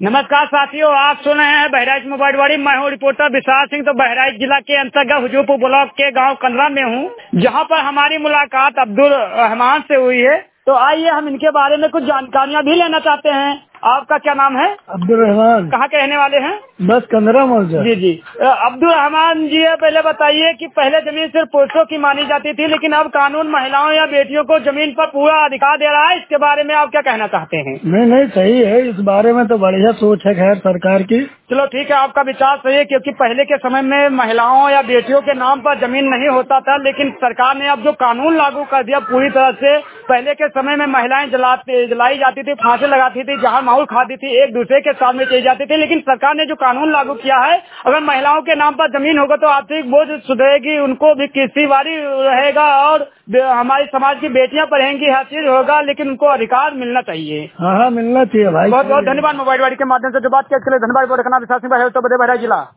नमस्कार साथियों, आप सुन रहे हैं बहराइच मोबाइल। मैं हूँ रिपोर्टर विशाल सिंह। तो बहराइच जिला के अंतर्गत हुजूरपुर ब्लॉक के गांव कंदरा में हूँ, जहां पर हमारी मुलाकात अब्दुल रहमान से हुई है। तो आइए हम इनके बारे में कुछ जानकारियां भी लेना चाहते हैं। आपका क्या नाम है? अब्दुल रहमान। कहाँ के रहने वाले हैं? बस कंदरा मौजा। जी जी। अब्दुल रहमान जी, पहले बताइए कि पहले जमीन सिर्फ पुरुषों की मानी जाती थी, लेकिन अब कानून महिलाओं या बेटियों को जमीन पर पूरा अधिकार दे रहा है। इसके बारे में आप क्या कहना चाहते हैं? नहीं, सही है। इस बारे में तो बढ़िया सोच है खैर सरकार की। चलो ठीक है, आपका विचार सही है, क्योंकि पहले के समय में महिलाओं या बेटियों के नाम पर जमीन नहीं होता था, लेकिन सरकार ने अब जो कानून लागू कर दिया पूरी तरह से। पहले के समय में महिलाएं जलाई जाती थी, फांसी लगाती थी, जहां माहौल खाती थी, एक दूसरे के सामने चली जाती थी। लेकिन सरकार ने जो कानून लागू किया है, अगर महिलाओं के नाम पर जमीन होगा तो आर्थिक बोझ सुधरेगी, उनको भी कृषिवाड़ी रहेगा और हमारे समाज की बेटियां पढ़ेंगी, हर चीज होगा, लेकिन उनको अधिकार मिलना चाहिए। हाँ, मिलना चाहिए भाई। बहुत बहुत धन्यवाद। मोबाइल वाड़ी के माध्यम से जो बात किया, इसके लिए धन्यवाद। विशाल सिंह, उत्तर प्रदेश, बहराइच जिला।